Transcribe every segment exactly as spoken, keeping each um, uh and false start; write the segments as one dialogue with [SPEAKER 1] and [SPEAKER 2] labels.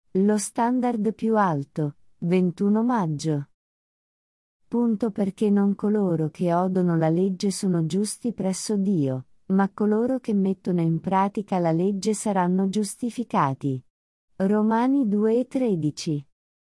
[SPEAKER 1] Lo standard più alto, ventuno maggio. Punto perché non coloro che odono la legge sono giusti presso Dio, ma coloro che mettono in pratica la legge saranno giustificati. Romani due e tredici.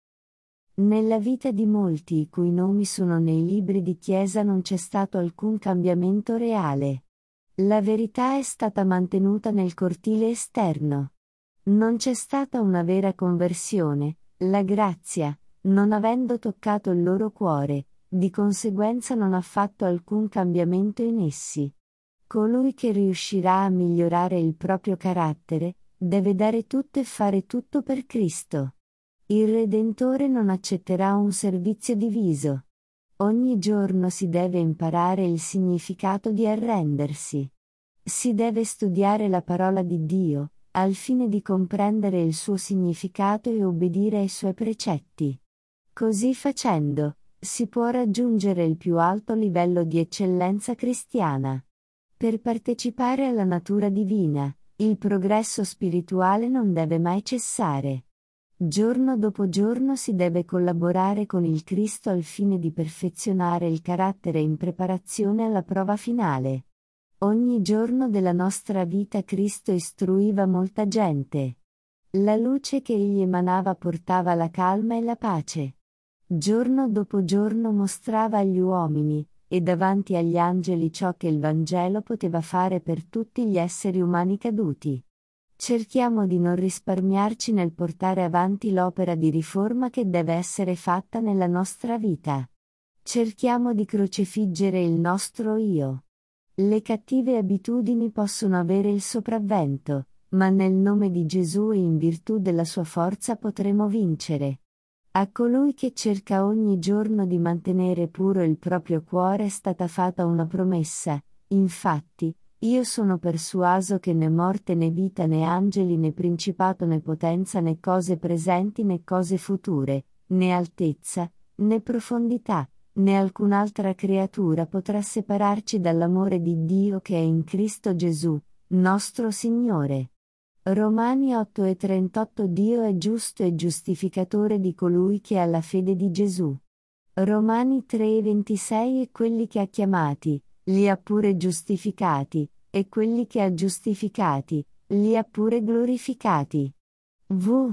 [SPEAKER 1] Nella vita di molti i cui nomi sono nei libri di chiesa non c'è stato alcun cambiamento reale. La verità è stata mantenuta nel cortile esterno. Non c'è stata una vera conversione, la grazia, non avendo toccato il loro cuore, di conseguenza non ha fatto alcun cambiamento in essi. Colui che riuscirà a migliorare il proprio carattere, deve dare tutto e fare tutto per Cristo. Il Redentore non accetterà un servizio diviso. Ogni giorno si deve imparare il significato di arrendersi. Si deve studiare la parola di Dio, al fine di comprendere il suo significato e obbedire ai suoi precetti. Così facendo, si può raggiungere il più alto livello di eccellenza cristiana. Per partecipare alla natura divina, il progresso spirituale non deve mai cessare. Giorno dopo giorno si deve collaborare con il Cristo al fine di perfezionare il carattere in preparazione alla prova finale. Ogni giorno della nostra vita Cristo istruiva molta gente. La luce che egli emanava portava la calma e la pace. Giorno dopo giorno mostrava agli uomini, e davanti agli angeli ciò che il Vangelo poteva fare per tutti gli esseri umani caduti. Cerchiamo di non risparmiarci nel portare avanti l'opera di riforma che deve essere fatta nella nostra vita. Cerchiamo di crocifiggere il nostro io. Le cattive abitudini possono avere il sopravvento, ma nel nome di Gesù e in virtù della sua forza potremo vincere. A colui che cerca ogni giorno di mantenere puro il proprio cuore è stata fatta una promessa, infatti, io sono persuaso che né morte né vita né angeli né principato né potenza né cose presenti né cose future, né altezza, né profondità, né alcun'altra creatura potrà separarci dall'amore di Dio che è in Cristo Gesù, nostro Signore. Romani otto e trentotto. Dio è giusto e giustificatore di colui che ha la fede di Gesù. Romani tre e ventisei. E quelli che ha chiamati, li ha pure giustificati, e quelli che ha giustificati, li ha pure glorificati. V.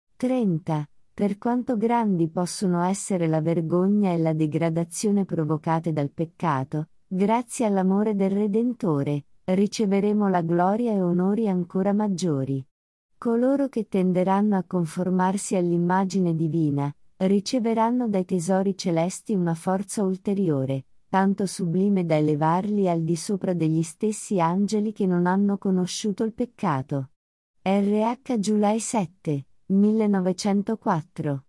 [SPEAKER 1] trenta. Per quanto grandi possono essere la vergogna e la degradazione provocate dal peccato, grazie all'amore del Redentore, riceveremo la gloria e onori ancora maggiori. Coloro che tenderanno a conformarsi all'immagine divina, riceveranno dai tesori celesti una forza ulteriore, tanto sublime da elevarli al di sopra degli stessi angeli che non hanno conosciuto il peccato. R H July sette, millenovecentoquattro